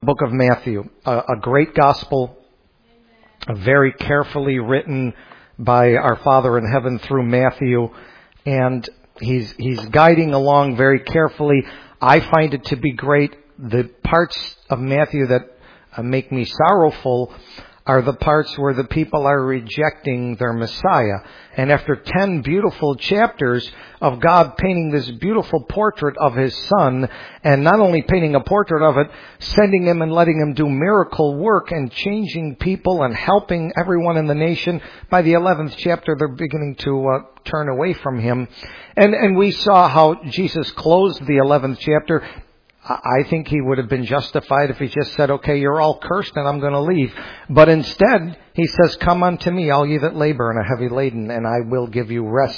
Book of Matthew, a great gospel, very carefully written by our Father in heaven through Matthew, and he's guiding along very carefully. I find it to be great. The parts of Matthew that make me sorrowful are the parts where the people are rejecting their Messiah. And after 10 beautiful chapters of God painting this beautiful portrait of His Son, and not only painting a portrait of it, sending Him and letting Him do miracle work and changing people and helping everyone in the nation, by the 11th chapter they're beginning to turn away from Him. And we saw how Jesus closed the 11th chapter. I think He would have been justified if He just said, okay, you're all cursed and I'm going to leave. But instead, He says, come unto me, all ye that labor and are heavy laden, and I will give you rest.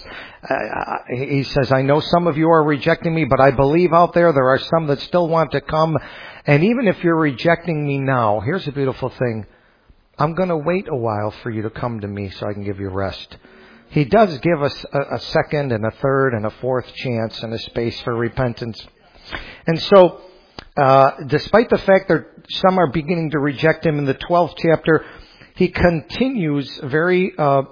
He says, I know some of you are rejecting me, but I believe out there are some that still want to come. And even if you're rejecting me now, here's a beautiful thing. I'm going to wait a while for you to come to me so I can give you rest. He does give us a second and a third and a fourth chance and a space for repentance. And so, despite the fact that some are beginning to reject Him in the 12th chapter, He continues very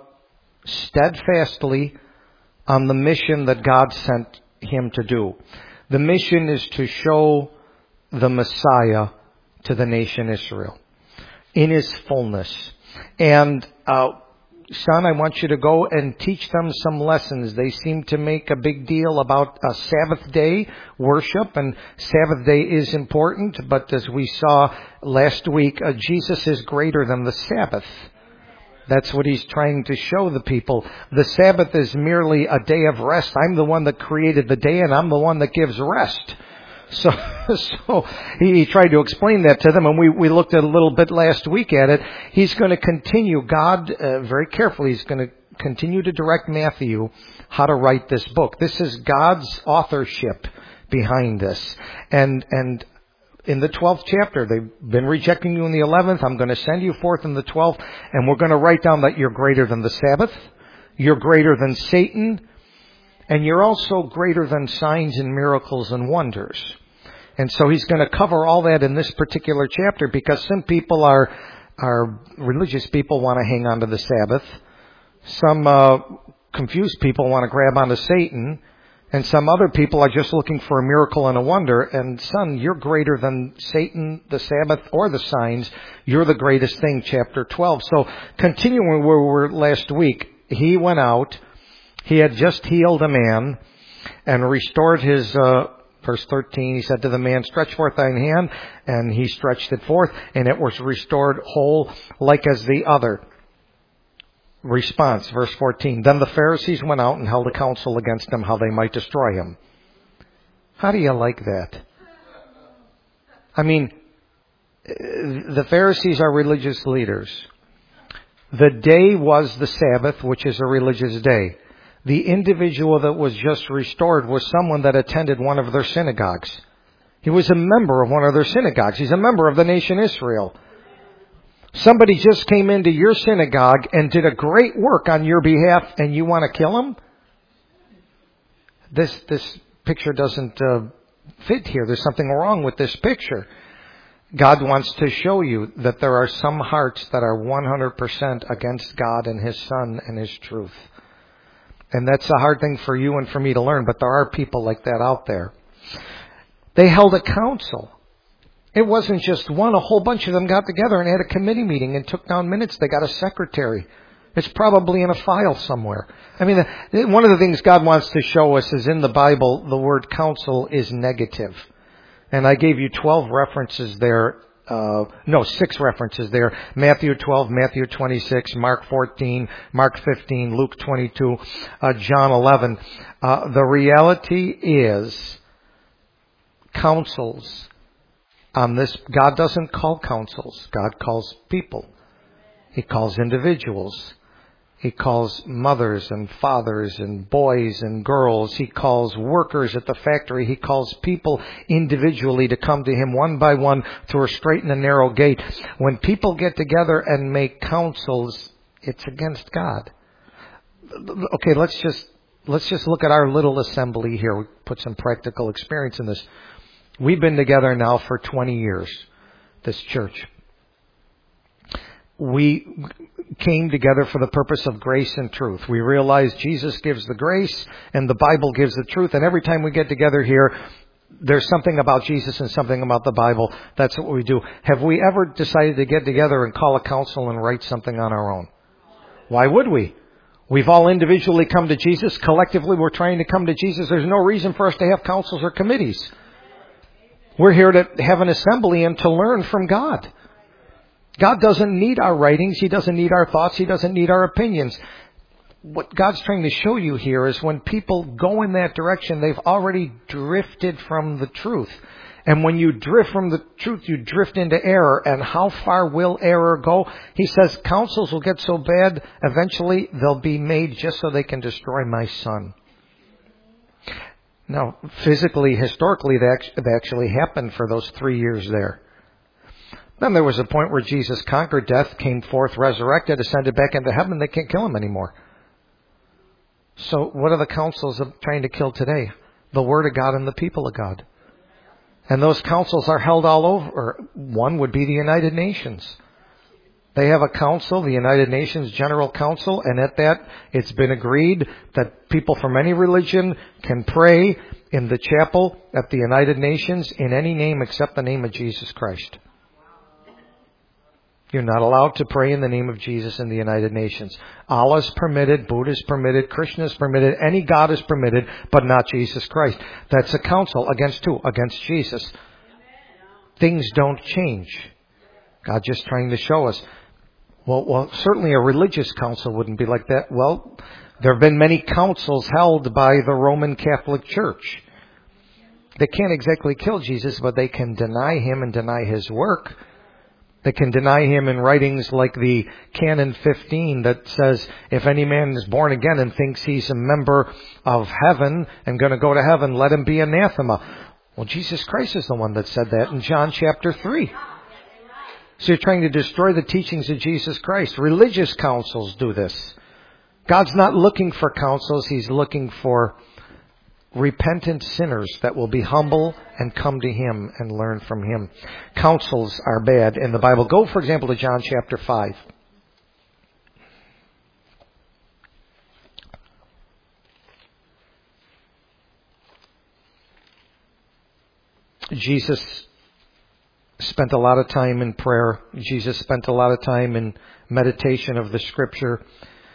steadfastly on the mission that God sent Him to do. The mission is to show the Messiah to the nation Israel in His fullness. And son, I want you to go and teach them some lessons. They seem to make a big deal about a Sabbath day worship, and Sabbath day is important, but as we saw last week, Jesus is greater than the Sabbath. That's what He's trying to show the people. The Sabbath is merely a day of rest. I'm the one that created the day, and I'm the one that gives rest. So he tried to explain that to them, and we looked at a little bit last week at it. He's going to continue, God, very carefully, He's going to continue to direct Matthew how to write this book. This is God's authorship behind this. And in the 12th chapter, they've been rejecting you in the 11th. I'm going to send you forth in the 12th, and we're going to write down that you're greater than the Sabbath, you're greater than Satan, and you're also greater than signs and miracles and wonders. And so He's going to cover all that in this particular chapter, because some people are religious people want to hang on to the Sabbath. Some confused people want to grab onto Satan. And some other people are just looking for a miracle and a wonder. And son, you're greater than Satan, the Sabbath, or the signs. You're the greatest thing, chapter 12. So continuing where we were last week, He went out. He had just healed a man and restored his, verse 13, He said to the man, stretch forth thine hand, and he stretched it forth, and it was restored whole like as the other. Response, verse 14, then the Pharisees went out and held a council against Him, how they might destroy Him. How do you like that? I mean, the Pharisees are religious leaders. The day was the Sabbath, which is a religious day. The individual that was just restored was someone that attended one of their synagogues. He was a member of one of their synagogues. He's a member of the nation Israel. Somebody just came into your synagogue and did a great work on your behalf, and you want to kill him? This picture doesn't fit here. There's something wrong with this picture. God wants to show you that there are some hearts that are 100% against God and His Son and His truth. And that's a hard thing for you and for me to learn, but there are people like that out there. They held a council. It wasn't just one. A whole bunch of them got together and had a committee meeting and took down minutes. They got a secretary. It's probably in a file somewhere. I mean, one of the things God wants to show us is in the Bible, the word council is negative. And I gave you 12 references there. 6 references there. Matthew 12, Matthew 26, Mark 14, Mark 15, Luke 22, John 11. The reality is councils on this. God doesn't call councils. God calls people. He calls individuals. He calls mothers and fathers and boys and girls. He calls workers at the factory. He calls people individually to come to Him one by one through a straight and a narrow gate. When people get together and make councils, it's against God. Okay, let's just look at our little assembly here. We put some practical experience in this. We've been together now for 20 years. this church. We came together for the purpose of grace and truth. We realized Jesus gives the grace and the Bible gives the truth. And every time we get together here, there's something about Jesus and something about the Bible. That's what we do. Have we ever decided to get together and call a council and write something on our own? Why would we? We've all individually come to Jesus. Collectively, we're trying to come to Jesus. There's no reason for us to have councils or committees. We're here to have an assembly and to learn from God. God doesn't need our writings. He doesn't need our thoughts. He doesn't need our opinions. What God's trying to show you here is when people go in that direction, they've already drifted from the truth. And when you drift from the truth, you drift into error. And how far will error go? He says councils will get so bad, eventually they'll be made just so they can destroy my son. Now, physically, historically, that actually happened for those 3 years there. Then there was a point where Jesus conquered death, came forth, resurrected, ascended back into heaven. They can't kill him anymore. So what are the councils trying to kill today? The Word of God and the people of God. And those councils are held all over. One would be the United Nations. They have a council, the United Nations General Council, and at that it's been agreed that people from any religion can pray in the chapel at the United Nations in any name except the name of Jesus Christ. You're not allowed to pray in the name of Jesus in the United Nations. Allah's permitted, Buddha's permitted, Krishna is permitted, any God is permitted, but not Jesus Christ. That's a council against who? Against Jesus. Things don't change. God's just trying to show us. Well, certainly a religious council wouldn't be like that. Well, there have been many councils held by the Roman Catholic Church. They can't exactly kill Jesus, but they can deny him and deny his work. They can deny him in writings like the Canon 15 that says, if any man is born again and thinks he's a member of heaven and going to go to heaven, let him be anathema. Well, Jesus Christ is the one that said that in John chapter 3. So you're trying to destroy the teachings of Jesus Christ. Religious councils do this. God's not looking for councils. He's looking for repentant sinners that will be humble and come to him and learn from him. Councils are bad in the Bible. Go, for example, to John chapter 5. Jesus spent a lot of time in prayer. Jesus spent a lot of time in meditation of the Scripture.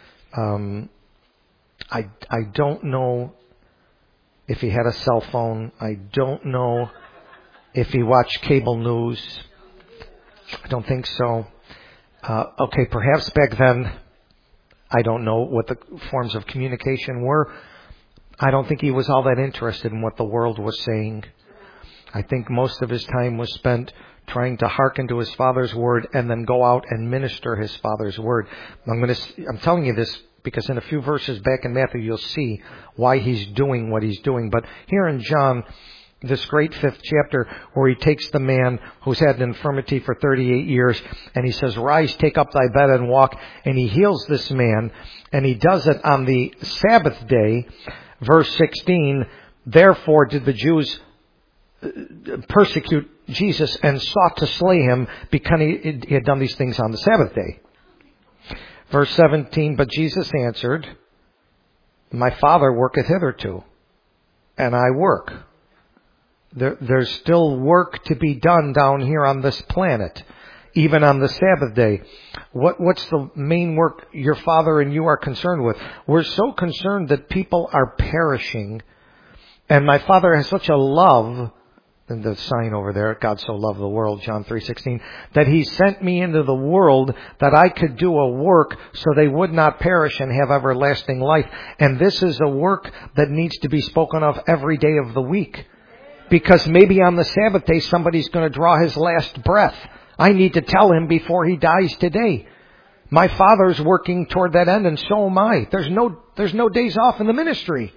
I don't know if he had a cell phone. I don't know if he watched cable news. I don't think so. Okay, perhaps back then, I don't know what the forms of communication were. I don't think he was all that interested in what the world was saying. I think most of his time was spent trying to hearken to his Father's word and then go out and minister his Father's word. I'm telling you this because in a few verses back in Matthew, you'll see why he's doing what he's doing. But here in John, this great 5th chapter, where he takes the man who's had an infirmity for 38 years, and he says, rise, take up thy bed and walk. And he heals this man, and he does it on the Sabbath day. Verse 16, therefore did the Jews persecute Jesus and sought to slay him because he had done these things on the Sabbath day. Verse 17, but Jesus answered, my Father worketh hitherto, and I work. There's still work to be done down here on this planet, even on the Sabbath day. What's the main work your Father and you are concerned with? We're so concerned that people are perishing, and my Father has such a love. And the sign over there, God so loved the world, John 3:16, that he sent me into the world that I could do a work so they would not perish and have everlasting life. And this is a work that needs to be spoken of every day of the week. Because maybe on the Sabbath day somebody's going to draw his last breath. I need to tell him before he dies today. My Father's working toward that end, and so am I. There's no days off in the ministry.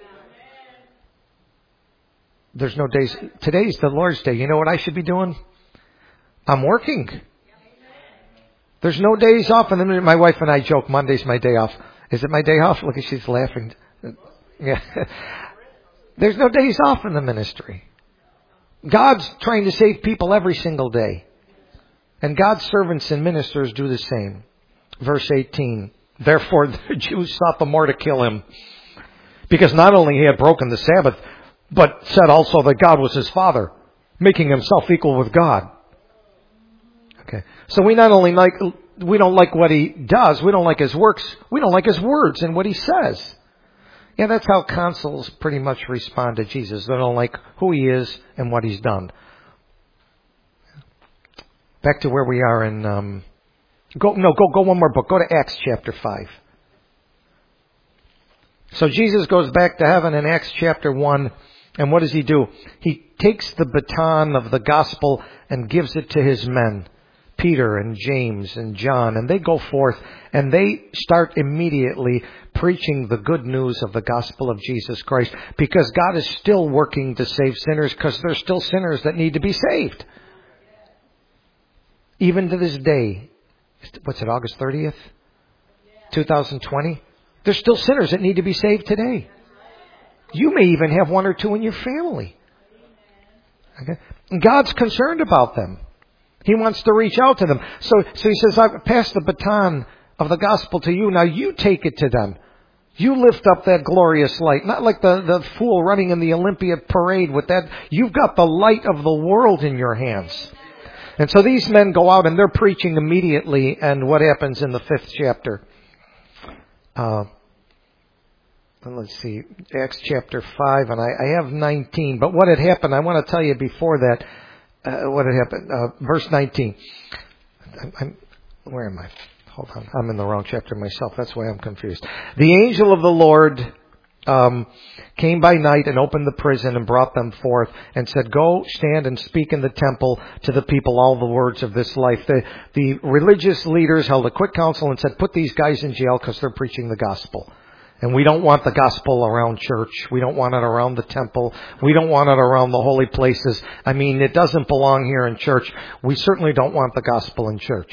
There's no days. Today's the Lord's Day. You know what I should be doing? I'm working. There's no days off. And my wife and I joke, Monday's my day off. Is it my day off? Look, she's laughing. Yeah. There's no days off in the ministry. God's trying to save people every single day. And God's servants and ministers do the same. Verse 18. Therefore the Jews sought the more to kill him, because not only he had broken the Sabbath, but said also that God was his Father, making himself equal with God. Okay. So we don't like what he does, we don't like his works, we don't like his words and what he says. Yeah, that's how consuls pretty much respond to Jesus. They don't like who he is and what he's done. Back to where we are in, go one more book. Go to Acts chapter 5. So Jesus goes back to heaven in Acts chapter 1. And what does he do? He takes the baton of the gospel and gives it to his men, Peter and James and John, and they go forth and they start immediately preaching the good news of the gospel of Jesus Christ, because God is still working to save sinners, because there's still sinners that need to be saved. Even to this day, what's it, August 30th, 2020? There's still sinners that need to be saved today. You may even have one or two in your family. Okay? And God's concerned about them. He wants to reach out to them. So he says, I've passed the baton of the gospel to you. Now you take it to them. You lift up that glorious light. Not like the fool running in the Olympia parade with that. You've got the light of the world in your hands. And so these men go out and they're preaching immediately. And what happens in the 5th chapter? Let's see, Acts chapter 5, and I have 19. But what had happened, I want to tell you before that, what had happened. Verse 19. Where am I? Hold on, I'm in the wrong chapter myself. That's why I'm confused. The angel of the Lord came by night and opened the prison and brought them forth and said, go stand and speak in the temple to the people all the words of this life. The religious leaders held a quick council and said, put these guys in jail because they're preaching the gospel. And we don't want the gospel around church. We don't want it around the temple. We don't want it around the holy places. I mean, it doesn't belong here in church. We certainly don't want the gospel in church.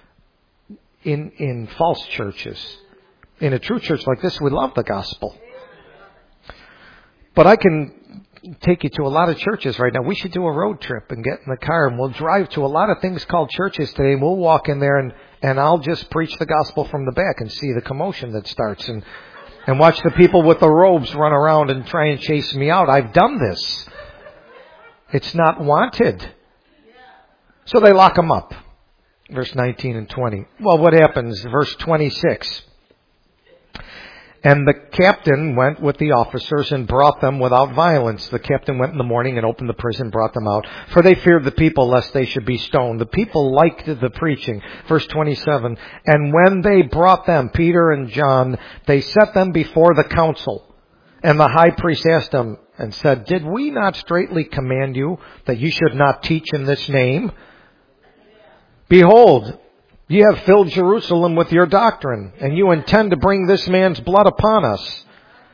In false churches. In a true church like this, we love the gospel. But I can take you to a lot of churches right now. We should do a road trip and get in the car and we'll drive to a lot of things called churches today. And we'll walk in there and I'll just preach the gospel from the back and see the commotion that starts and watch the people with the robes run around and try and chase me out. I've done this. It's not wanted. So they lock them up. Verse 19 and 20. Well, what happens? Verse 26. And the captain went with the officers and brought them without violence. The captain went in the morning and opened the prison, brought them out. For they feared the people, lest they should be stoned. The people liked the preaching. Verse 27. And when they brought them, Peter and John, they set them before the council. And the high priest asked them and said, did we not straitly command you that you should not teach in this name? Behold, you have filled Jerusalem with your doctrine, and you intend to bring this man's blood upon us.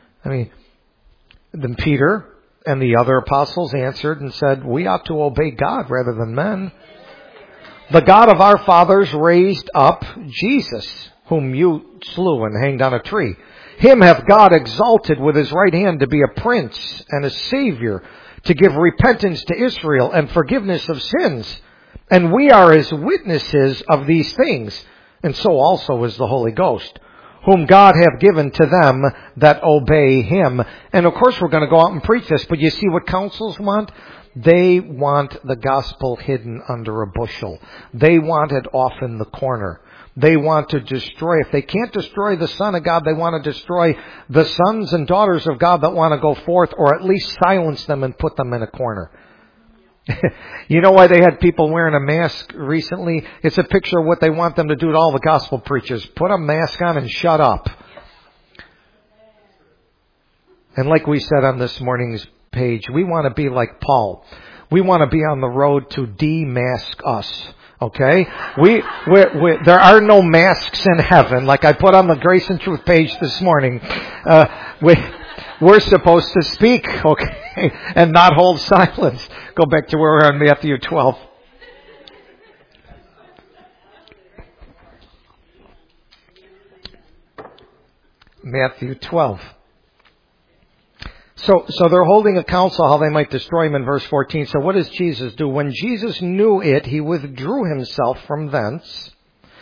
Then Peter and the other apostles answered and said, we ought to obey God rather than men. The God of our fathers raised up Jesus, whom you slew and hanged on a tree. Him hath God exalted with his right hand to be a prince and a savior, to give repentance to Israel and forgiveness of sins. And we are as witnesses of these things, and so also is the Holy Ghost, whom God hath given to them that obey him. And of course we're going to go out and preach this, but you see what councils want? They want the gospel hidden under a bushel. They want it off in the corner. They want to destroy. If they can't destroy the Son of God, they want to destroy the sons and daughters of God that want to go forth, or at least silence them and put them in a corner. You know why they had people wearing a mask recently? It's a picture of what they want them to do to all the gospel preachers. Put a mask on and shut up. And like we said on this morning's page, we want to be like Paul. We want to be on the road to demask us. Okay? There are no masks in heaven. Like I put on the Grace and Truth page this morning. We're supposed to speak, okay, and not hold silence. Go back to where we're in Matthew 12. Matthew 12. So they're holding a council how they might destroy him in verse 14. So what does Jesus do? When Jesus knew it, he withdrew himself from thence,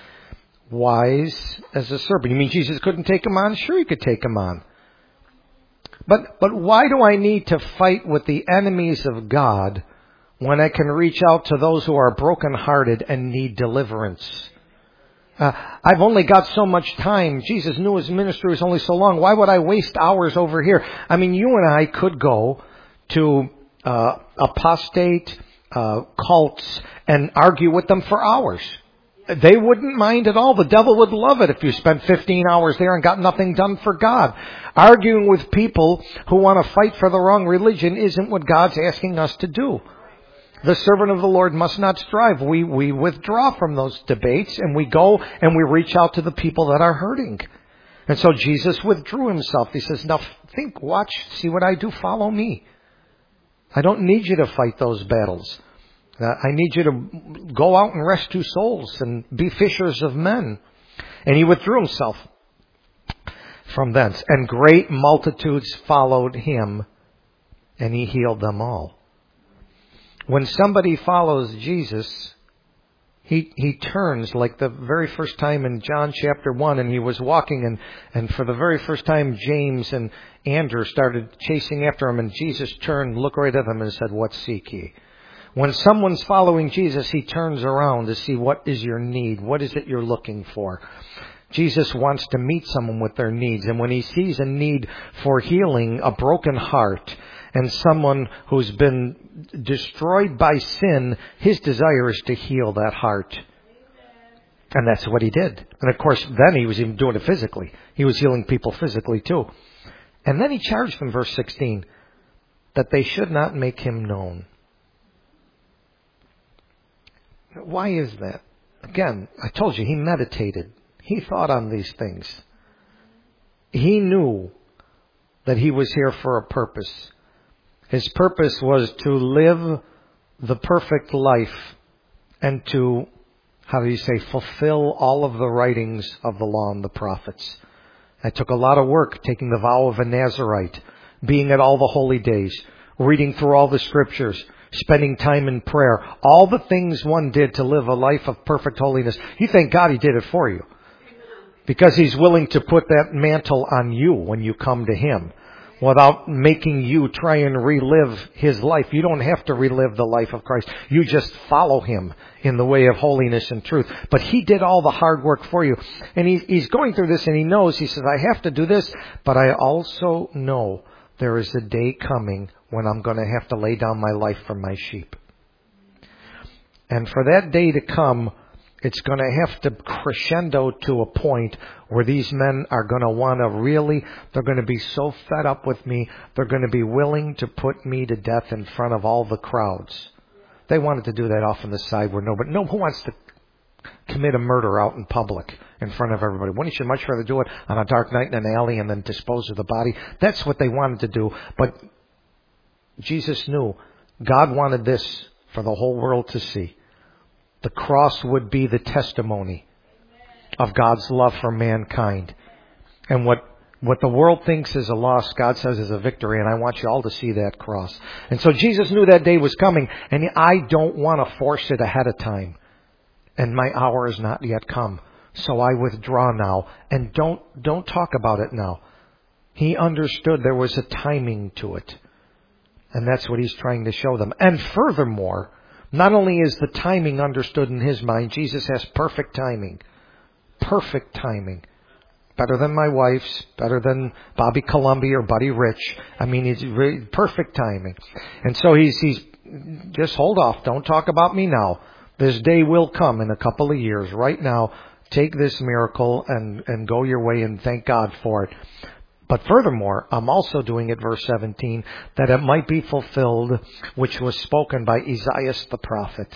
wise as a serpent. You mean Jesus couldn't take him on? Sure, he could take him on. But why do I need to fight with the enemies of God when I can reach out to those who are brokenhearted and need deliverance? I've only got so much time. Jesus knew his ministry was only so long. Why would I waste hours over here? I mean, you and I could go to apostate cults and argue with them for hours. They wouldn't mind at all. The devil would love it if you spent 15 hours there and got nothing done for God. Arguing with people who want to fight for the wrong religion isn't what God's asking us to do. The servant of the Lord must not strive. We withdraw from those debates and we go and we reach out to the people that are hurting. And so Jesus withdrew himself. He says, now think, watch, see what I do, follow me. I don't need you to fight those battles. I need you to go out and rescue souls and be fishers of men. And he withdrew himself from thence. And great multitudes followed him, and he healed them all. When somebody follows Jesus, he turns like the very first time in John chapter 1, and he was walking, and for the very first time James and Andrew started chasing after him, and Jesus turned, looked right at them and said, what seek ye? When someone's following Jesus, he turns around to see what is your need, what is it you're looking for. Jesus wants to meet someone with their needs, and when he sees a need for healing, a broken heart, and someone who's been destroyed by sin, his desire is to heal that heart. And that's what he did. And of course, then he was even doing it physically. He was healing people physically too. And then he charged them, verse 16, that they should not make him known. Why is that? Again, I told you, he meditated. He thought on these things. He knew that he was here for a purpose. His purpose was to live the perfect life and to, fulfill all of the writings of the law and the prophets. It took a lot of work taking the vow of a Nazirite, being at all the holy days, reading through all the scriptures, spending time in prayer, all the things one did to live a life of perfect holiness. You thank God he did it for you. Because he's willing to put that mantle on you when you come to him. Without making you try and relive his life. You don't have to relive the life of Christ. You just follow him in the way of holiness and truth. But he did all the hard work for you. And he's going through this and he knows, he says, I have to do this, but I also know there is a day coming when I'm going to have to lay down my life for my sheep. And for that day to come, it's going to have to crescendo to a point where these men are going to want to really, they're going to be so fed up with me, they're going to be willing to put me to death in front of all the crowds. They wanted to do that off on the side where who wants to commit a murder out in public in front of everybody? Wouldn't you much rather do it on a dark night in an alley and then dispose of the body? That's what they wanted to do. But Jesus knew God wanted this for the whole world to see. The cross would be the testimony of God's love for mankind. And what the world thinks is a loss, God says is a victory. And I want you all to see that cross. And so Jesus knew that day was coming. And I don't want to force it ahead of time. And my hour has not yet come. So I withdraw now. And don't talk about it now. He understood there was a timing to it. And that's what he's trying to show them. And furthermore, not only is the timing understood in his mind, Jesus has perfect timing. Perfect timing. Better than my wife's, better than Bobby Columby or Buddy Rich. I mean, it's really perfect timing. And so he's just hold off. Don't talk about me now. This day will come in a couple of years. Right now, take this miracle and go your way and thank God for it. But furthermore, I'm also doing it, verse 17, that it might be fulfilled, which was spoken by Isaiah the prophet,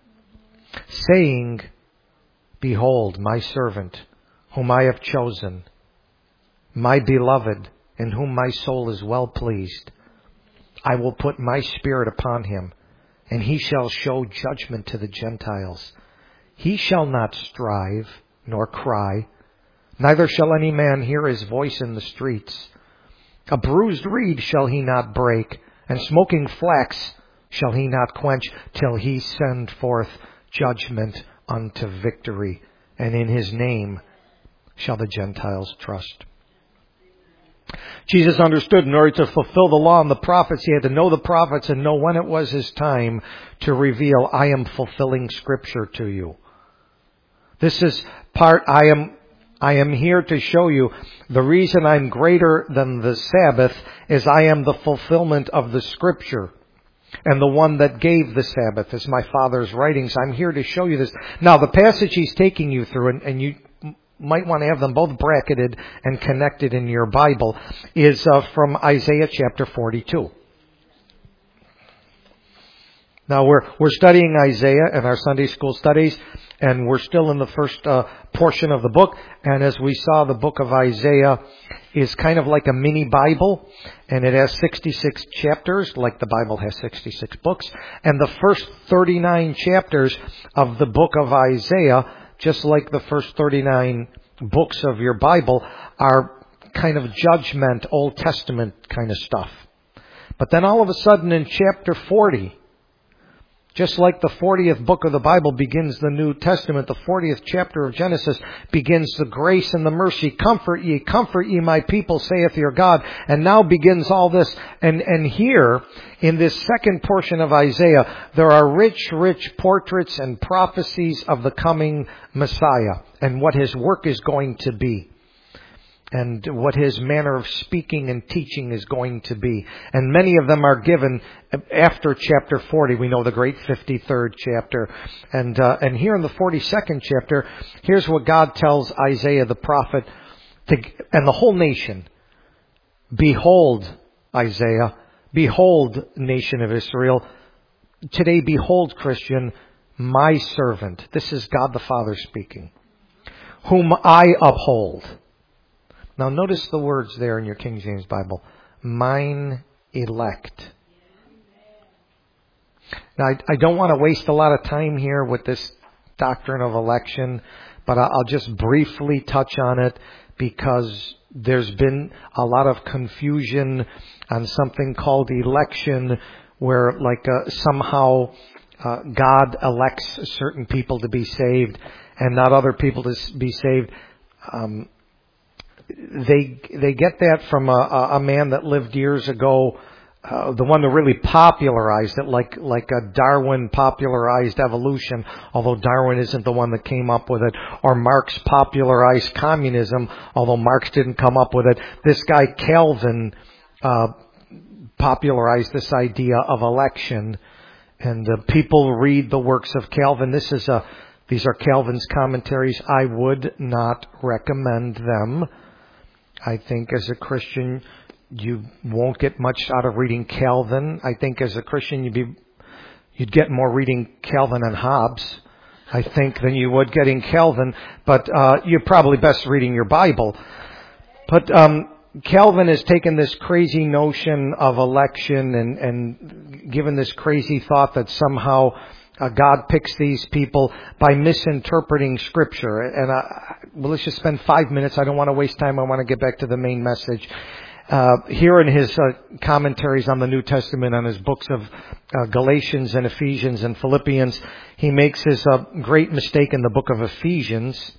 saying, Behold, my servant, whom I have chosen, my beloved, in whom my soul is well pleased. I will put my spirit upon him, and he shall show judgment to the Gentiles. He shall not strive, nor cry, neither shall any man hear his voice in the streets. A bruised reed shall he not break, and smoking flax shall he not quench, till he send forth judgment unto victory, and in his name shall the Gentiles trust. Jesus understood in order to fulfill the law and the prophets, he had to know the prophets and know when it was his time to reveal, I am fulfilling Scripture to you. This is part, I am here to show you the reason I'm greater than the Sabbath is I am the fulfillment of the Scripture. And the one that gave the Sabbath is my Father's writings. I'm here to show you this. Now, the passage he's taking you through, and you might want to have them both bracketed and connected in your Bible, is from Isaiah chapter 42. Now, we're studying Isaiah in our Sunday school studies, and we're still in the first portion of the book. And as we saw, the book of Isaiah is kind of like a mini Bible, and it has 66 chapters, like the Bible has 66 books. And the first 39 chapters of the book of Isaiah, just like the first 39 books of your Bible, are kind of judgment, Old Testament kind of stuff. But then all of a sudden in chapter 40, just like the 40th book of the Bible begins the New Testament, the 40th chapter of Genesis begins the grace and the mercy. Comfort ye, my people, saith your God. And now begins all this. And here, in this second portion of Isaiah, there are rich portraits and prophecies of the coming Messiah and what his work is going to be, and what his manner of speaking and teaching is going to be. And many of them are given after chapter 40. We know the great 53rd chapter. And here in the 42nd chapter, here's what God tells Isaiah the prophet and the whole nation. Behold, Isaiah, behold, nation of Israel. Today, behold, Christian, my servant. This is God the Father speaking, whom I uphold. Now notice the words there in your King James Bible. Mine elect. Now I don't want to waste a lot of time here with this doctrine of election, but I'll just briefly touch on it because there's been a lot of confusion on something called election, where somehow God elects certain people to be saved and not other people to be saved. They get that from a man that lived years ago, the one that really popularized it, like a Darwin popularized evolution, although Darwin isn't the one that came up with it, or Marx popularized communism, although Marx didn't come up with it. This guy Calvin popularized this idea of election, and people read the works of Calvin. These are Calvin's commentaries. I would not recommend them. I think as a Christian, you won't get much out of reading Calvin. I think as a Christian, you'd get more reading Calvin and Hobbes, I think, than you would getting Calvin. But you're probably best reading your Bible. But Calvin has taken this crazy notion of election and given this crazy thought that somehow God picks these people by misinterpreting Scripture. And let's just spend 5 minutes. I don't want to waste time. I want to get back to the main message. Here in his commentaries on the New Testament, on his books of Galatians and Ephesians and Philippians, he makes his great mistake in the book of Ephesians.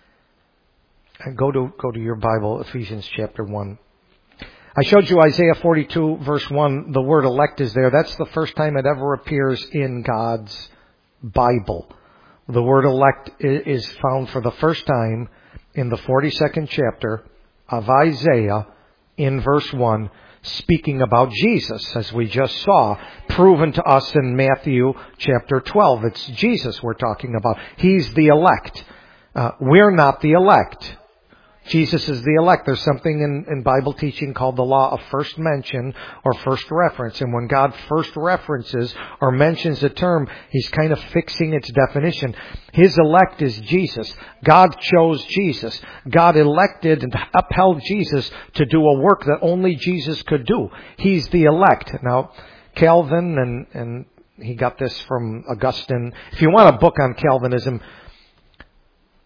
Go to your Bible, Ephesians chapter 1. I showed you Isaiah 42 verse 1. The word elect is there. That's the first time it ever appears in God's Bible. The word elect is found for the first time in the 42nd chapter of Isaiah in verse 1, speaking about Jesus, as we just saw, proven to us in Matthew chapter 12. It's Jesus we're talking about. He's the elect. We're not the elect. Jesus is the elect. There's something in Bible teaching called the law of first mention or first reference. And when God first references or mentions a term, He's kind of fixing its definition. His elect is Jesus. God chose Jesus. God elected and upheld Jesus to do a work that only Jesus could do. He's the elect. Now, Calvin, and he got this from Augustine. If you want a book on Calvinism,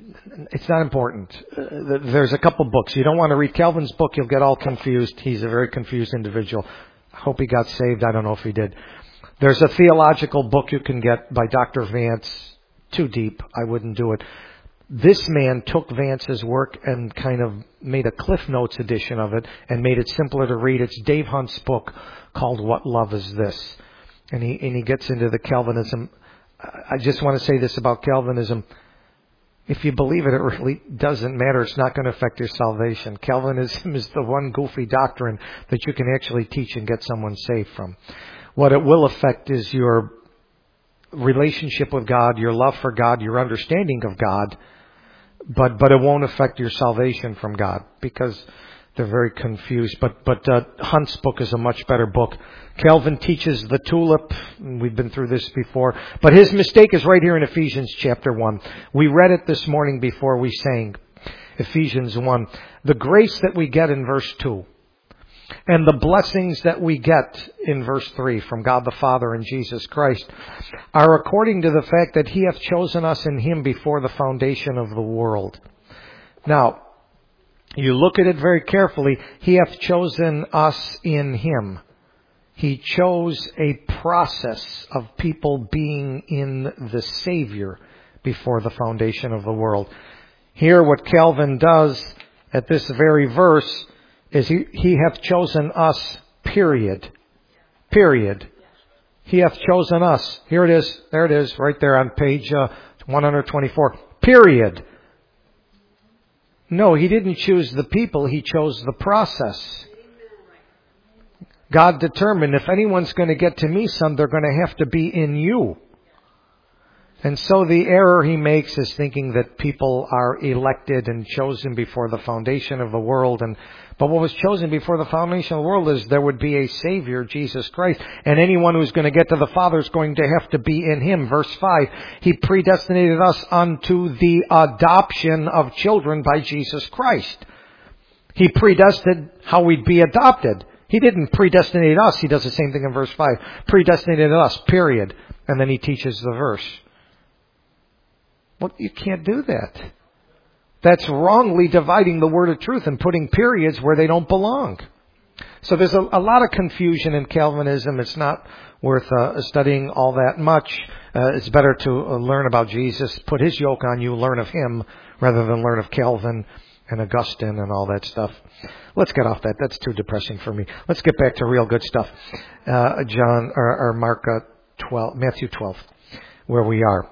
It's not important. There's a couple books. You don't want to read Calvin's book. You'll get all confused. He's a very confused individual. I hope he got saved. I don't know if he did. There's a theological book you can get by Dr. Vance. Too deep. I wouldn't do it. This man took Vance's work and kind of made a Cliff Notes edition of it and made it simpler to read. It's Dave Hunt's book called What Love Is This? And he gets into the Calvinism. I just want to say this about Calvinism. If you believe it, it really doesn't matter. It's not going to affect your salvation. Calvinism is the one goofy doctrine that you can actually teach and get someone saved from. What it will affect is your relationship with God, your love for God, your understanding of God, but it won't affect your salvation from God because they're very confused. But Hunt's book is a much better book. Calvin teaches the tulip. We've been through this before. But his mistake is right here in Ephesians chapter 1. We read it this morning before we sang. Ephesians 1. The grace that we get in verse 2. And the blessings that we get in verse 3 from God the Father and Jesus Christ are according to the fact that He hath chosen us in Him before the foundation of the world. Now, you look at it very carefully. He hath chosen us in Him. He chose a process of people being in the Savior before the foundation of the world. Here what Calvin does at this very verse is he hath chosen us, period. Period. He hath chosen us. Here it is. There it is, right there on page 124. Period. No, He didn't choose the people. He chose the process. God determined if anyone's going to get to me, son, they're going to have to be in you. And so the error he makes is thinking that people are elected and chosen before the foundation of the world. But what was chosen before the foundation of the world is there would be a Savior, Jesus Christ. And anyone who's going to get to the Father is going to have to be in Him. Verse 5, He predestinated us unto the adoption of children by Jesus Christ. He predestined how we'd be adopted. He didn't predestinate us. He does the same thing in verse 5. Predestinated us, period. And then he teaches the verse. Well, you can't do that. That's wrongly dividing the word of truth and putting periods where they don't belong. So there's a lot of confusion in Calvinism. It's not worth studying all that much. It's better to learn about Jesus, put His yoke on you, learn of Him, rather than learn of Calvin and Augustine and all that stuff. Let's get off that. That's too depressing for me. Let's get back to real good stuff. Matthew 12, where we are.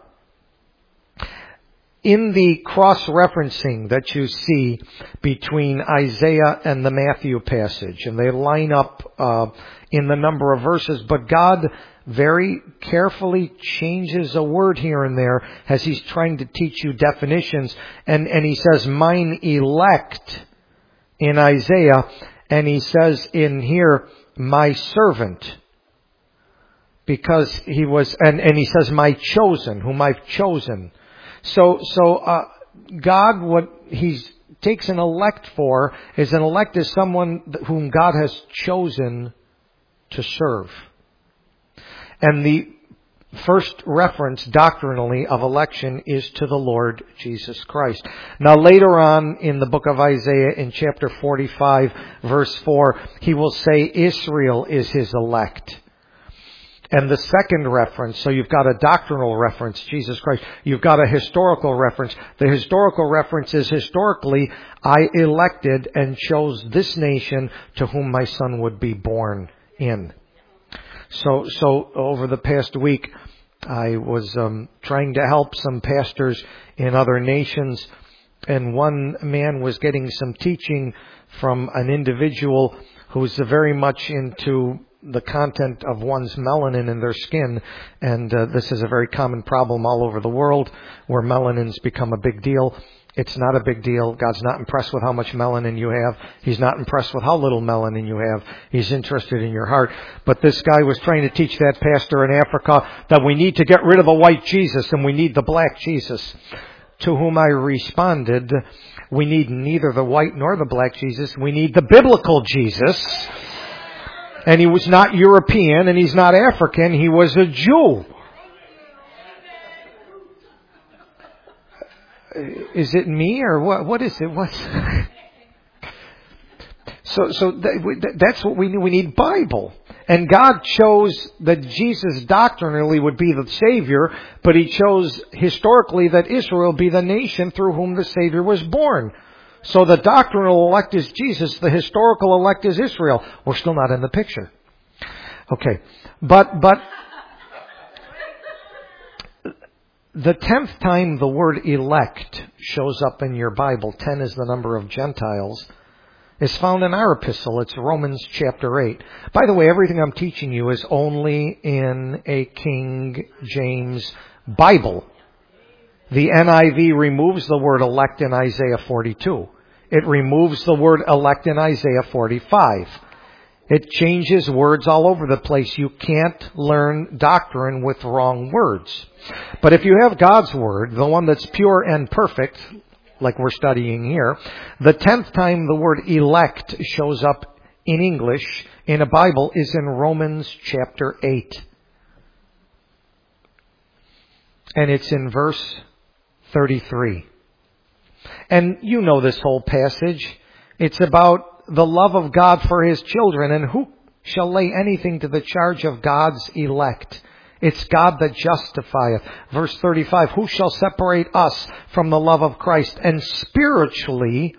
In the cross-referencing that you see between Isaiah and the Matthew passage, and they line up in the number of verses, but God very carefully changes a word here and there as He's trying to teach you definitions. And He says, mine elect in Isaiah, and He says in here, my servant. Because He was, and He says, my chosen, whom I've chosen. So God, what He takes an elect for is an elect is someone whom God has chosen to serve. And the first reference doctrinally of election is to the Lord Jesus Christ. Now later on in the book of Isaiah in chapter 45 verse 4, He will say Israel is His elect. And the second reference, so you've got a doctrinal reference, Jesus Christ. You've got a historical reference. The historical reference is historically, I elected and chose this nation to whom my son would be born in. So over the past week, I was trying to help some pastors in other nations, and one man was getting some teaching from an individual who's very much into the content of one's melanin in their skin. And this is a very common problem all over the world where melanins become a big deal. It's not a big deal. God's not impressed with how much melanin you have. He's not impressed with how little melanin you have. He's interested in your heart. But this guy was trying to teach that pastor in Africa that we need to get rid of the white Jesus and we need the black Jesus. To whom I responded, we need neither the white nor the black Jesus. We need the biblical Jesus. And He was not European and He's not African. He was a Jew. is it me or what? What is it? What's that's what we need. We need Bible. And God chose that Jesus doctrinally would be the Savior, but He chose historically that Israel be the nation through whom the Savior was born. So the doctrinal elect is Jesus, the historical elect is Israel. We're still not in the picture. Okay. But the 10th time the word elect shows up in your Bible, 10 is the number of Gentiles, is found in our epistle. It's Romans chapter 8. By the way, everything I'm teaching you is only in a King James Bible. The NIV removes the word elect in Isaiah 42. It removes the word elect in Isaiah 45. It changes words all over the place. You can't learn doctrine with wrong words. But if you have God's Word, the one that's pure and perfect, like we're studying here, the 10th time the word elect shows up in English in a Bible is in Romans chapter 8. And it's in verse 33. And you know this whole passage. It's about the love of God for His children, and who shall lay anything to the charge of God's elect? It's God that justifieth. Verse 35, who shall separate us from the love of Christ? And spiritually,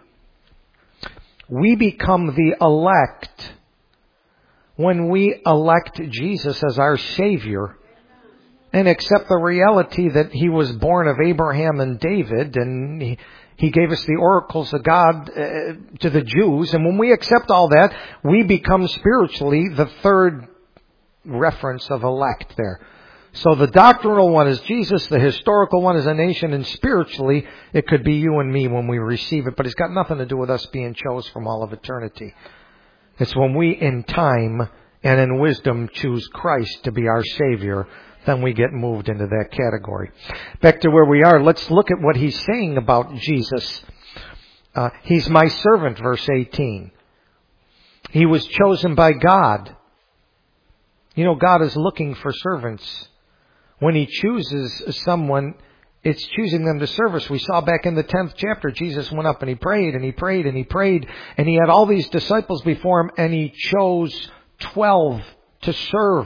we become the elect when we elect Jesus as our Savior and accept the reality that He was born of Abraham and David, and He gave us the oracles of God to the Jews. And when we accept all that, we become spiritually the third reference of elect there. So the doctrinal one is Jesus, the historical one is a nation, and spiritually it could be you and me when we receive it. But it's got nothing to do with us being chosen from all of eternity. It's when we in time and in wisdom choose Christ to be our Savior, then we get moved into that category. Back to where we are, let's look at what He's saying about Jesus. He's my servant, verse 18. He was chosen by God. You know, God is looking for servants. When He chooses someone, it's choosing them to service. We saw back in the 10th chapter, Jesus went up and He prayed and He prayed and He prayed. And He had all these disciples before Him, and He chose 12 to serve.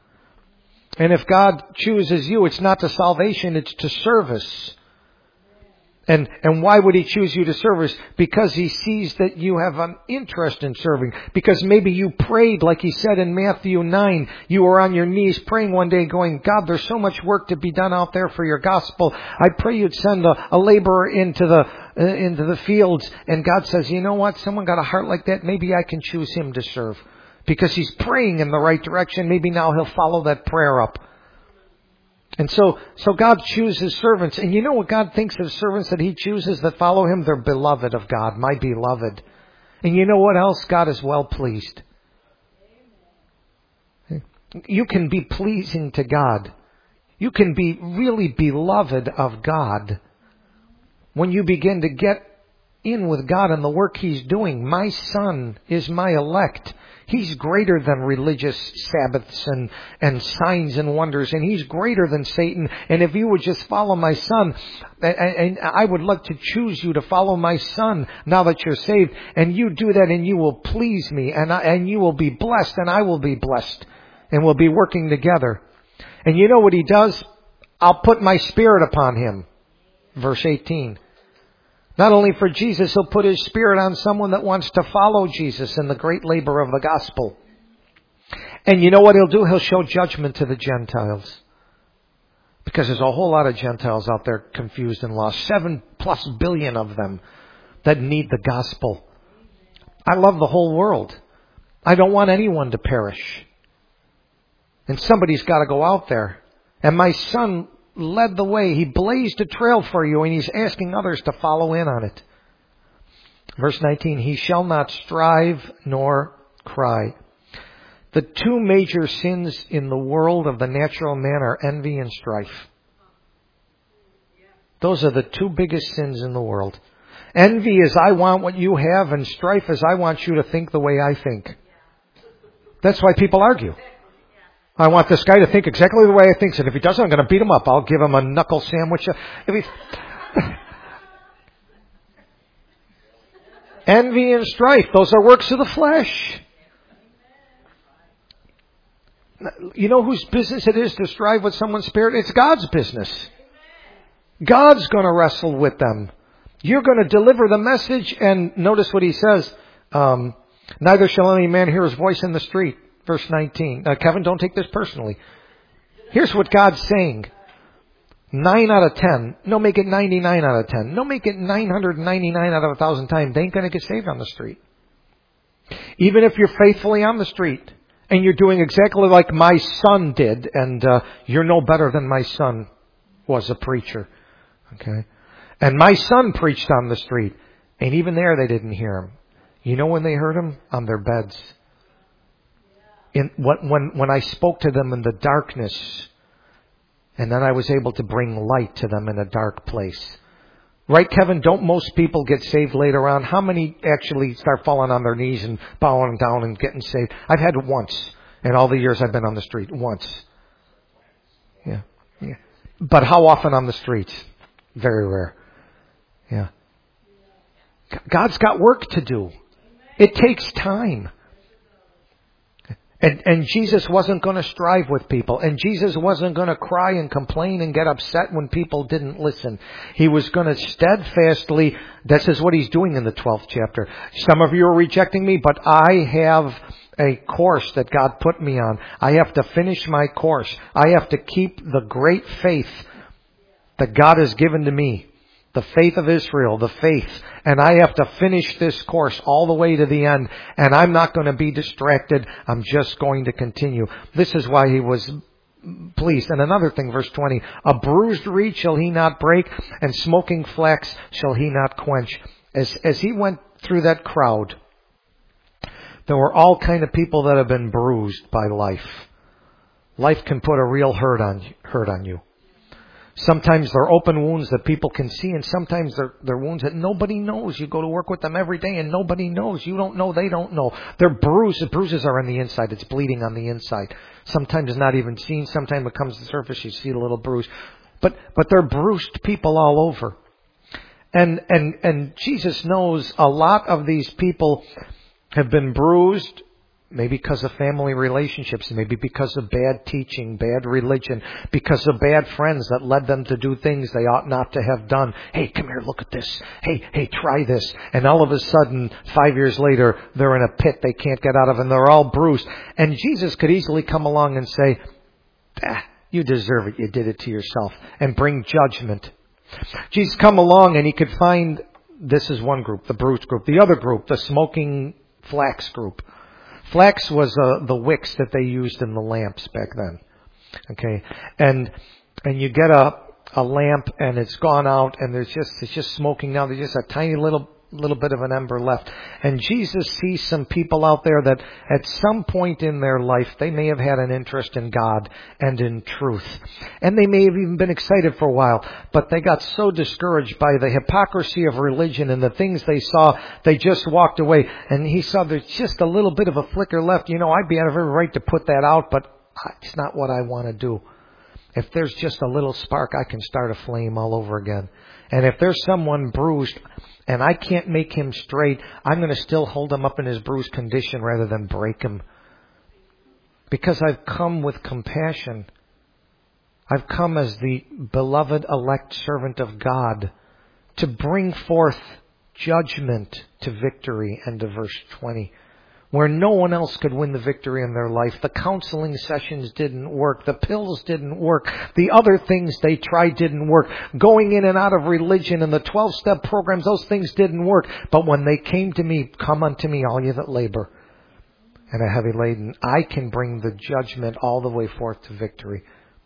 And if God chooses you, it's not to salvation, it's to service. And why would He choose you to service? Because He sees that you have an interest in serving. Because maybe you prayed, like He said in Matthew 9. You were on your knees praying one day going, God, there's so much work to be done out there for your gospel. I pray You'd send a laborer into the fields. And God says, you know what? Someone got a heart like that. Maybe I can choose him to serve. Because he's praying in the right direction. Maybe now he'll follow that prayer up. And so God chooses servants. And you know what God thinks of servants that He chooses that follow Him? They're beloved of God, my beloved. And you know what else? God is well pleased. You can be pleasing to God. You can be really beloved of God when you begin to get in with God and the work He's doing. My Son is my elect. He's greater than religious Sabbaths and signs and wonders, and He's greater than Satan. And if you would just follow my Son, and I would like to choose you to follow my Son now that you're saved, and you do that and you will please me, and you will be blessed and I will be blessed, and we'll be working together. And you know what He does? I'll put my Spirit upon him. Verse 18. Not only for Jesus, He'll put His Spirit on someone that wants to follow Jesus in the great labor of the gospel. And you know what He'll do? He'll show judgment to the Gentiles. Because there's a whole lot of Gentiles out there confused and lost. 7+ billion of them that need the gospel. I love the whole world. I don't want anyone to perish. And somebody's got to go out there. And my Son led the way. He blazed a trail for you, and He's asking others to follow in on it. Verse 19, He shall not strive nor cry. The two major sins in the world of the natural man are envy and strife. Those are the two biggest sins in the world. Envy is I want what you have, and strife is I want you to think the way I think. That's why people argue. I want this guy to think exactly the way I think. And if he doesn't, I'm going to beat him up. I'll give him a knuckle sandwich. Envy and strife, those are works of the flesh. You know whose business it is to strive with someone's spirit? It's God's business. God's going to wrestle with them. You're going to deliver the message, and notice what he says. Neither shall any man hear his voice in the street. Verse 19. Kevin, don't take this personally. Here's what God's saying. 9 out of 10. No, make it 99 out of 10. No, make it 999 out of 1,000 times. They ain't going to get saved on the street. Even if you're faithfully on the street and you're doing exactly like my son did, and you're no better than my son was a preacher. Okay? And my son preached on the street, and even there they didn't hear him. You know when they heard him? On their beds. When I spoke to them in the darkness, and then I was able to bring light to them in a dark place. Right, Kevin? Don't most people get saved later on? How many actually start falling on their knees and bowing down and getting saved? I've had it once in all the years I've been on the street. Once. Yeah. But how often on the streets? Very rare. Yeah. God's got work to do. It takes time. And Jesus wasn't going to strive with people. And Jesus wasn't going to cry and complain and get upset when people didn't listen. He was going to steadfastly, this is what he's doing in the 12th chapter. Some of you are rejecting me, but I have a course that God put me on. I have to finish my course. I have to keep the great faith that God has given to me. The faith of Israel, the faith. And I have to finish this course all the way to the end. And I'm not going to be distracted. I'm just going to continue. This is why he was pleased. And another thing, verse 20. A bruised reed shall he not break, and smoking flax shall he not quench. As he went through that crowd, there were all kind of people that have been bruised by life. Life can put a real hurt on you. Sometimes they're open wounds that people can see, and sometimes they're wounds that nobody knows. You go to work with them every day and nobody knows. You don't know, they don't know. They're bruised. The bruises are on the inside. It's bleeding on the inside. Sometimes it's not even seen. Sometimes it comes to the surface, you see a little bruise. But they're bruised people all over. And Jesus knows a lot of these people have been bruised, maybe because of family relationships, maybe because of bad teaching, bad religion, because of bad friends that led them to do things they ought not to have done. Hey, come here, look at this. Hey, try this. And all of a sudden, 5 years later, they're in a pit they can't get out of, and they're all bruised. And Jesus could easily come along and say, you deserve it. You did it to yourself. And bring judgment. Jesus come along and he could find, this is one group, the bruised group. The other group, the smoking flax group. Flax was the wicks that they used in the lamps back then. Okay, and you get a lamp and it's gone out and it's just smoking now. There's just a tiny little bit of an ember left. And Jesus sees some people out there that at some point in their life they may have had an interest in God and in truth. And they may have even been excited for a while, but they got so discouraged by the hypocrisy of religion and the things they saw, they just walked away. And he saw there's just a little bit of a flicker left. You know, I'd be out of every right to put that out, but it's not what I want to do. If there's just a little spark, I can start a flame all over again. And if there's someone bruised and I can't make him straight, I'm going to still hold him up in his bruised condition rather than break him. Because I've come with compassion. I've come as the beloved elect servant of God to bring forth judgment to victory. End of verse 20. Where no one else could win the victory in their life. The counseling sessions didn't work. The pills didn't work. The other things they tried didn't work. Going in and out of religion and the 12-step programs, those things didn't work. But when they came to me, come unto me, all you that labor and are heavy laden, I can bring the judgment all the way forth to victory.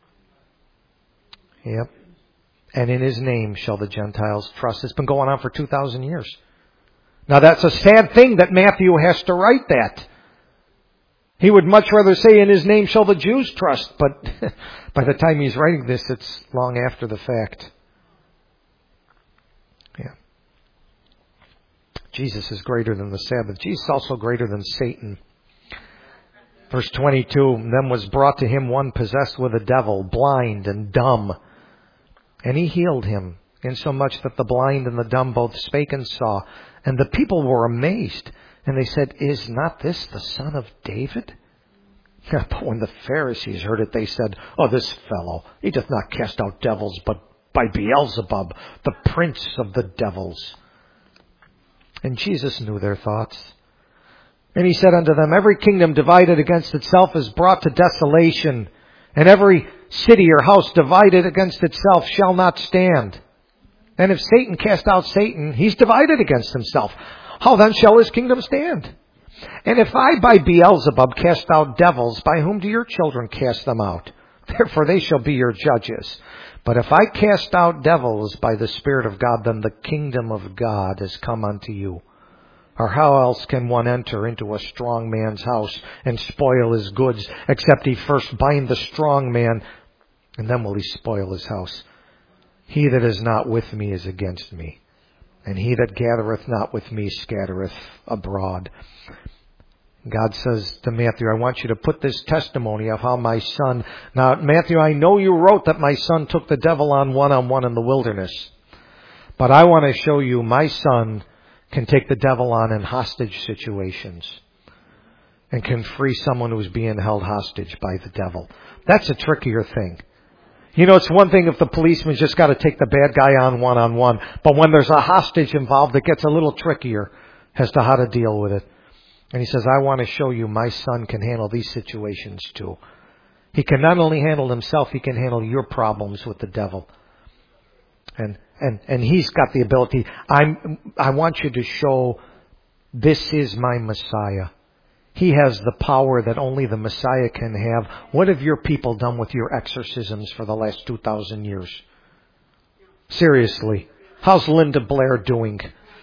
Yep. And in his name shall the Gentiles trust. It's been going on for 2,000 years. Now that's a sad thing that Matthew has to write that. He would much rather say, in his name shall the Jews trust. But by the time he's writing this, it's long after the fact. Yeah. Jesus is greater than the Sabbath. Jesus is also greater than Satan. Verse 22, then was brought to him one possessed with a devil, blind and dumb. And he healed him, insomuch that the blind and the dumb both spake and saw. And the people were amazed. And they said, Is not this the son of David? But when the Pharisees heard it, they said, This fellow, he doth not cast out devils, but by Beelzebub, the prince of the devils. And Jesus knew their thoughts. And he said unto them, Every kingdom divided against itself is brought to desolation, and every city or house divided against itself shall not stand. And if Satan cast out Satan, he's divided against himself. How then shall his kingdom stand? And if I by Beelzebub cast out devils, by whom do your children cast them out? Therefore they shall be your judges. But if I cast out devils by the Spirit of God, then the kingdom of God is come unto you. Or how else can one enter into a strong man's house and spoil his goods, except he first bind the strong man, and then will he spoil his house? He that is not with me is against me, and he that gathereth not with me scattereth abroad. God says to Matthew, I want you to put this testimony of how my son... Now, Matthew, I know you wrote that my son took the devil on one-on-one in the wilderness. But I want to show you my son can take the devil on in hostage situations and can free someone who's being held hostage by the devil. That's a trickier thing. You know, it's one thing if the policeman's just got to take the bad guy on one-on-one. But when there's a hostage involved, it gets a little trickier as to how to deal with it. And he says, I want to show you my son can handle these situations too. He can not only handle himself, he can handle your problems with the devil. And he's got the ability. I want you to show this is my Messiah. He has the power that only the Messiah can have. What have your people done with your exorcisms for the last 2,000 years? Seriously. How's Linda Blair doing?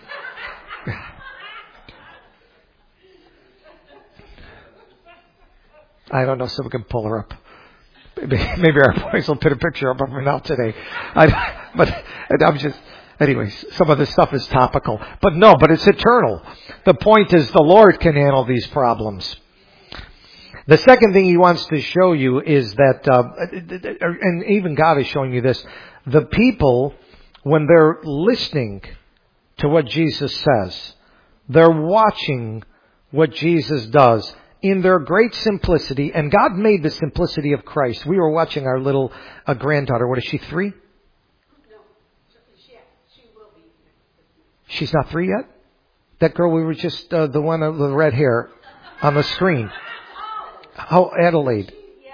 I don't know, so we can pull her up. Maybe our boys will put a picture up of her now today. But I'm just... Anyways, some of this stuff is topical. But it's eternal. The point is the Lord can handle these problems. The second thing he wants to show you is that, and even God is showing you this, the people, when they're listening to what Jesus says, they're watching what Jesus does in their great simplicity. And God made the simplicity of Christ. We were watching our little granddaughter. What is she, 3? She's not 3 yet? That girl we were just, the one with the red hair on the screen. Oh, Adelaide.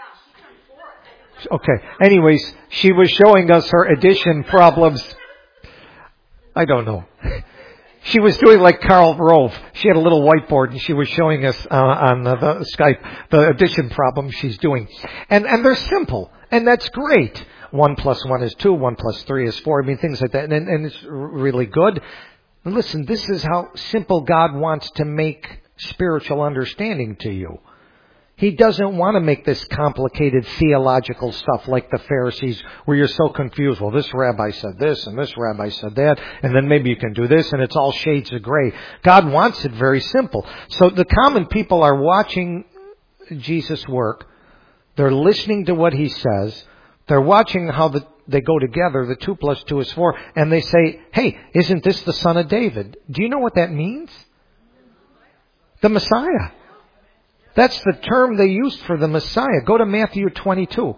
Okay. Anyways, she was showing us her addition problems. I don't know. She was doing like Karl Rove. She had a little whiteboard and she was showing us on the Skype the addition problem she's doing. And they're simple. And that's great. 1 + 1 is 2. 1 + 3 is 4. I mean, things like that. And it's really good. And listen, this is how simple God wants to make spiritual understanding to you. He doesn't want to make this complicated theological stuff like the Pharisees where you're so confused. Well, this rabbi said this and this rabbi said that, and then maybe you can do this, and it's all shades of gray. God wants it very simple. So the common people are watching Jesus work. They're listening to what he says. They're watching how they go together. The 2 + 2 is 4. And they say, hey, isn't this the son of David? Do you know what that means? The Messiah. That's the term they used for the Messiah. Go to Matthew 22.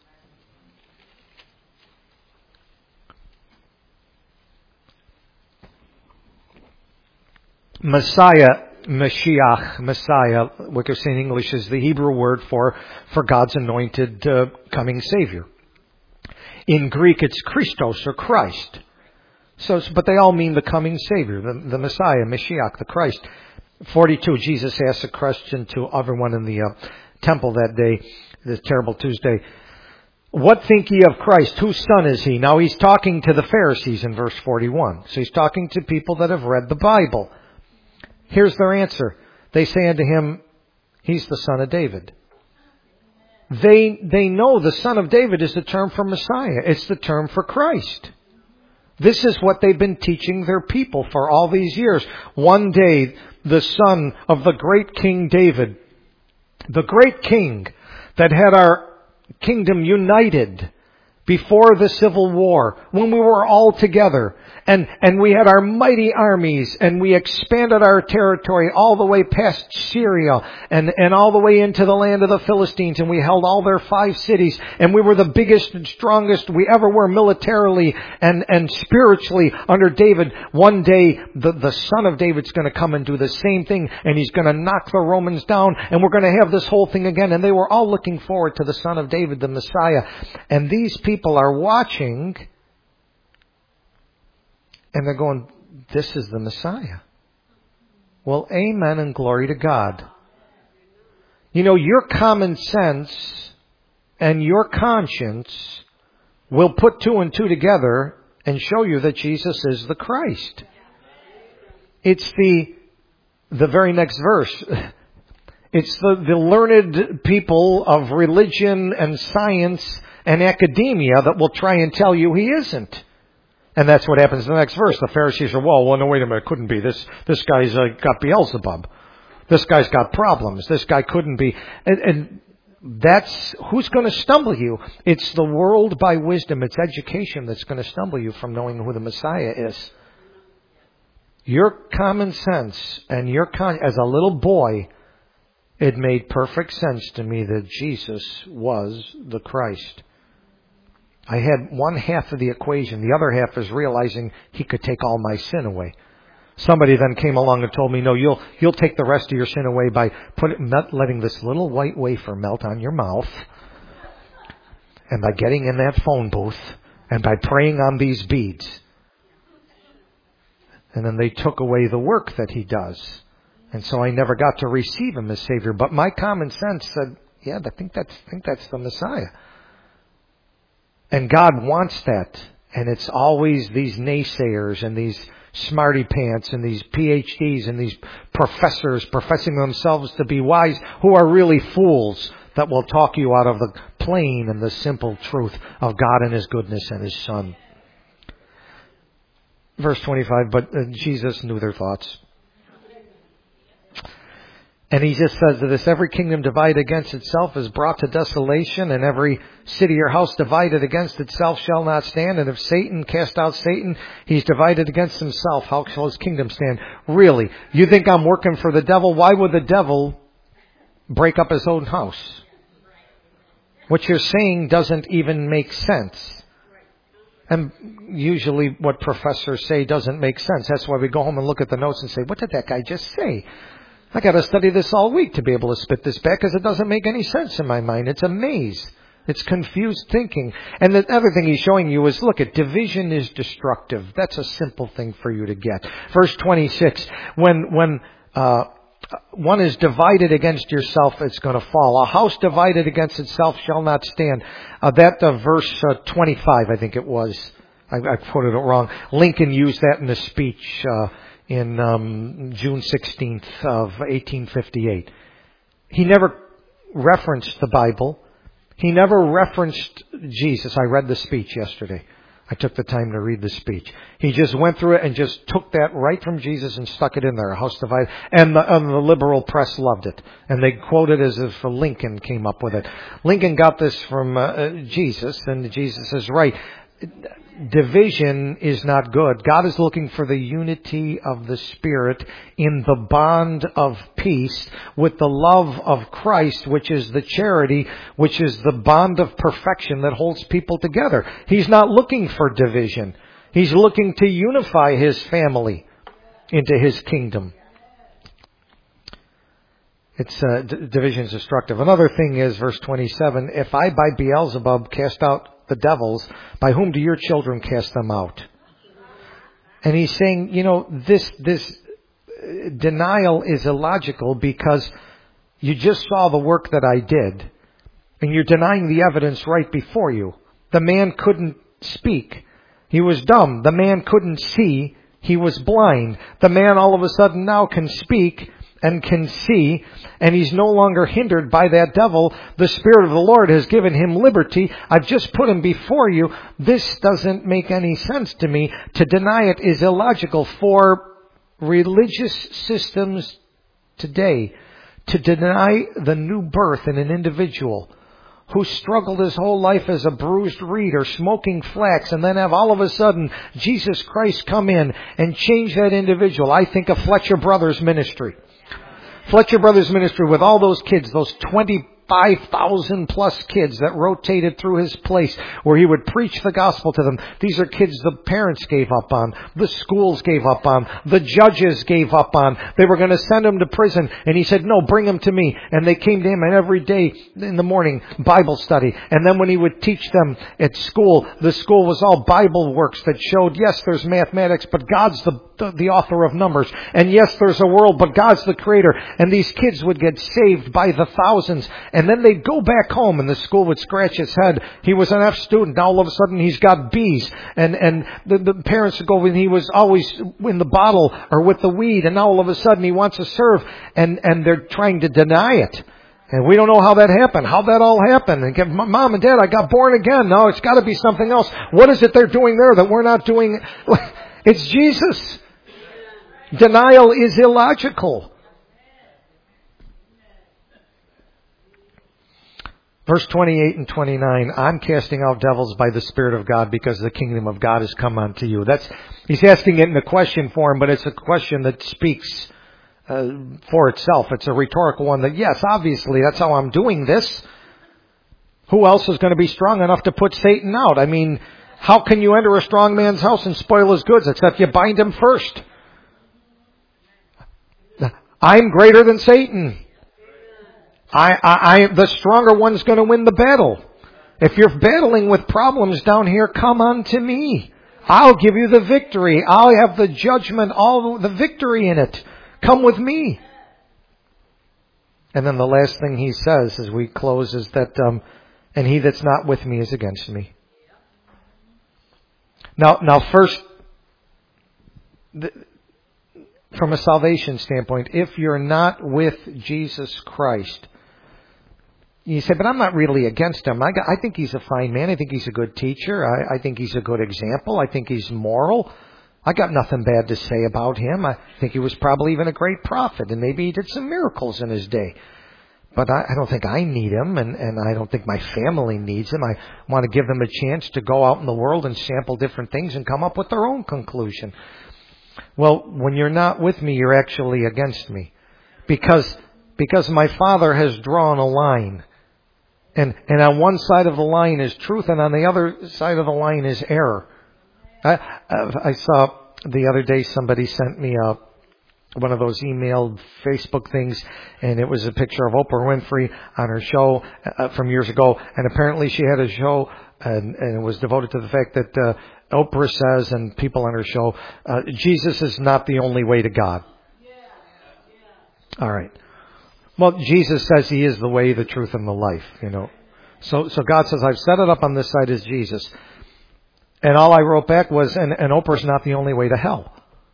Messiah, Mashiach, Messiah, what you say in English is the Hebrew word for God's anointed coming Savior. In Greek, it's Christos or Christ. But they all mean the coming Savior, the Messiah, Mashiach, the Christ. 42, Jesus asked a question to everyone in the temple that day, this terrible Tuesday. What think ye of Christ? Whose son is he? Now he's talking to the Pharisees in verse 41. So he's talking to people that have read the Bible. Here's their answer. They say unto him, he's the son of David. They know the son of David is the term for Messiah. It's the term for Christ. This is what they've been teaching their people for all these years. One day, the son of the great King David, the great king that had our kingdom united, before the Civil War, when we were all together, and we had our mighty armies, and we expanded our territory all the way past Syria, and all the way into the land of the Philistines, and we held all their 5 cities, and we were the biggest and strongest we ever were militarily and spiritually under David. One day, the son of David's going to come and do the same thing, and he's going to knock the Romans down, and we're going to have this whole thing again. And they were all looking forward to the son of David, the Messiah. And these people are watching, and they're going, this is the Messiah. Well, amen and glory to God. You know, your common sense and your conscience will put 2 and 2 together and show you that Jesus is the Christ. It's the very next verse. It's the learned people of religion and science and academia that will try and tell you he isn't. And that's what happens in the next verse. The Pharisees are, well, no, wait a minute, it couldn't be. This guy's got Beelzebub. This guy's got problems. This guy couldn't be. And that's who's going to stumble you. It's the world by wisdom. It's education that's going to stumble you from knowing who the Messiah is. Your common sense and as a little boy, it made perfect sense to me that Jesus was the Christ. I had one half of the equation. The other half is realizing he could take all my sin away. Somebody then came along and told me, no, you'll take the rest of your sin away by letting this little white wafer melt on your mouth, and by getting in that phone booth, and by praying on these beads. And then they took away the work that he does. And so I never got to receive him as Savior. But my common sense said, yeah, I think that's the Messiah. And God wants that. And it's always these naysayers and these smarty pants and these PhDs and these professors professing themselves to be wise who are really fools that will talk you out of the plain and the simple truth of God and His goodness and His Son. Verse 25, but Jesus knew their thoughts. And He just says to this, every kingdom divided against itself is brought to desolation, and every city or house divided against itself shall not stand. And if Satan cast out Satan, he's divided against himself. How shall his kingdom stand? Really? You think I'm working for the devil? Why would the devil break up his own house? What you're saying doesn't even make sense. And usually what professors say doesn't make sense. That's why we go home and look at the notes and say, what did that guy just say? I got to study this all week to be able to spit this back because it doesn't make any sense in my mind. It's a maze. It's confused thinking. And the other thing he's showing you is, look, division is destructive. That's a simple thing for you to get. Verse 26, when one is divided against yourself, it's going to fall. A house divided against itself shall not stand. Verse 25, I think it was. I quoted it wrong. Lincoln used that in a speech in June 16th of 1858. He never referenced the Bible. He never referenced Jesus. I read the speech yesterday. I took the time to read the speech. He just went through it and just took that right from Jesus and stuck it in there. A house divided. And the liberal press loved it. And they quoted as if Lincoln came up with it. Lincoln got this from Jesus, and Jesus is right. Division is not good. God is looking for the unity of the Spirit in the bond of peace with the love of Christ, which is the charity, which is the bond of perfection that holds people together. He's not looking for division. He's looking to unify His family into His kingdom. Division is destructive. Another thing is, verse 27, if I by Beelzebub cast out the devils, by whom do your children cast them out? And he's saying, this denial is illogical because you just saw the work that I did, and you're denying the evidence right before you. The man couldn't speak. He was dumb. The man couldn't see. He was blind. The man all of a sudden now can speak and can see, and he's no longer hindered by that devil. The Spirit of the Lord has given him liberty. I've just put him before you. This doesn't make any sense to me. To deny it is illogical. For religious systems today, to deny the new birth in an individual who struggled his whole life as a bruised reed or smoking flax, and then have all of a sudden Jesus Christ come in and change that individual. I think of Fletcher Brothers Ministry. Fletcher Brothers Ministry with all those kids, those 25,000 plus kids that rotated through his place where he would preach the gospel to them. These are kids the parents gave up on, the schools gave up on, the judges gave up on. They were going to send them to prison, and he said, no, bring them to me. And they came to him, and every day in the morning, Bible study. And then when he would teach them at school, the school was all Bible works that showed, yes, there's mathematics, but God's the author of numbers. And yes, there's a world, but God's the creator. And these kids would get saved by the thousands. And then they'd go back home and the school would scratch his head. He was an F student. Now all of a sudden he's got B's. And the parents would go, and he was always in the bottle or with the weed. And now all of a sudden he wants to serve. And they're trying to deny it. And we don't know how that happened, how that all happened. And Mom and Dad, I got born again. No, it's got to be something else. What is it they're doing there that we're not doing? It's Jesus. Denial is illogical. Verse 28 and 29, I'm casting out devils by the Spirit of God because the kingdom of God has come unto you. He's asking it in a question form, but it's a question that speaks for itself. It's a rhetorical one that, yes, obviously, that's how I'm doing this. Who else is going to be strong enough to put Satan out? I mean, how can you enter a strong man's house and spoil his goods except you bind him first? I'm greater than Satan. The stronger one's going to win the battle. If you're battling with problems down here, come unto me. I'll give you the victory. I'll have the judgment, all the victory in it. Come with me. And then the last thing he says as we close is that, and he that's not with me is against me. Now first, from a salvation standpoint, if you're not with Jesus Christ, you say, but I'm not really against him. I think he's a fine man. I think he's a good teacher. I think he's a good example. I think he's moral. I got nothing bad to say about him. I think he was probably even a great prophet, and maybe he did some miracles in his day. But I don't think I need him, and I don't think my family needs him. I want to give them a chance to go out in the world and sample different things and come up with their own conclusion. Well, when you're not with me, you're actually against me. Because my Father has drawn a line. And on one side of the line is truth, and on the other side of the line is error. I saw the other day somebody sent me one of those emailed Facebook things, and it was a picture of Oprah Winfrey on her show from years ago. And apparently she had a show, and it was devoted to the fact that Oprah says, and people on her show, Jesus is not the only way to God. All right. Well, Jesus says he is the way, the truth, and the life, you know. So God says, I've set it up on this side as Jesus. And all I wrote back was, and Oprah's not the only way to hell.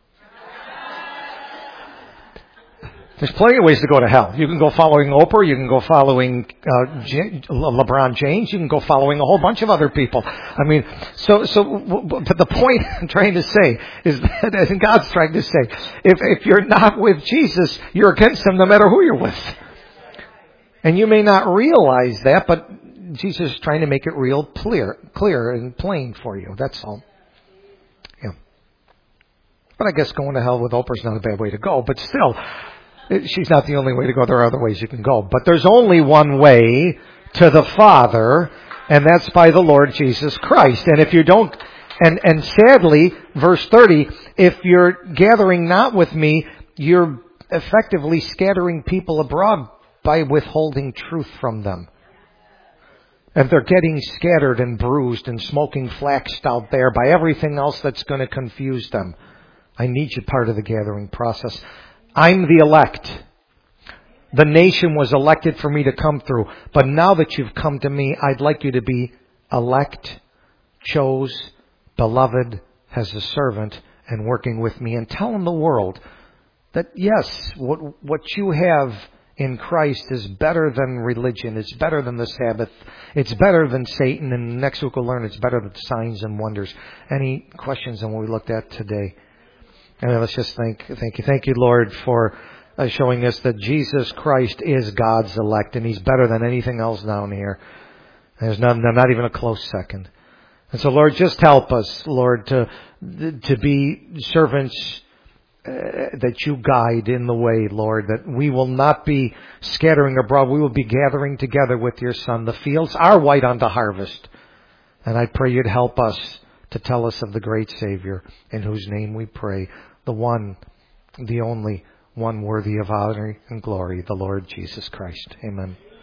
There's plenty of ways to go to hell. You can go following Oprah. You can go following LeBron James. You can go following a whole bunch of other people. I mean, but the point I'm trying to say is that, and God's trying to say, if you're not with Jesus, you're against him no matter who you're with. And you may not realize that, but Jesus is trying to make it real clear and plain for you. That's all. Yeah. But I guess going to hell with Oprah's not a bad way to go, but still, she's not the only way to go. There are other ways you can go. But there's only one way to the Father, and that's by the Lord Jesus Christ. And if you don't, and sadly, verse 30, if you're gathering not with me, you're effectively scattering people abroad by withholding truth from them. And they're getting scattered and bruised and smoking flax out there by everything else that's going to confuse them. I need you part of the gathering process. I'm the elect. The nation was elected for me to come through. But now that you've come to me, I'd like you to be elect, chose, beloved, as a servant, and working with me. And telling the world that, yes, what you have in Christ is better than religion. It's better than the Sabbath. It's better than Satan. And next week we'll learn it's better than signs and wonders. Any questions on what we looked at today? And let's just thank you, Lord, for showing us that Jesus Christ is God's elect, and he's better than anything else down here. There's not even a close second. And so, Lord, just help us, Lord, to be servants that you guide in the way, Lord, that we will not be scattering abroad. We will be gathering together with your Son. The fields are white unto harvest. And I pray you'd help us to tell us of the great Savior, in whose name we pray, the one, the only one worthy of honor and glory, the Lord Jesus Christ. Amen.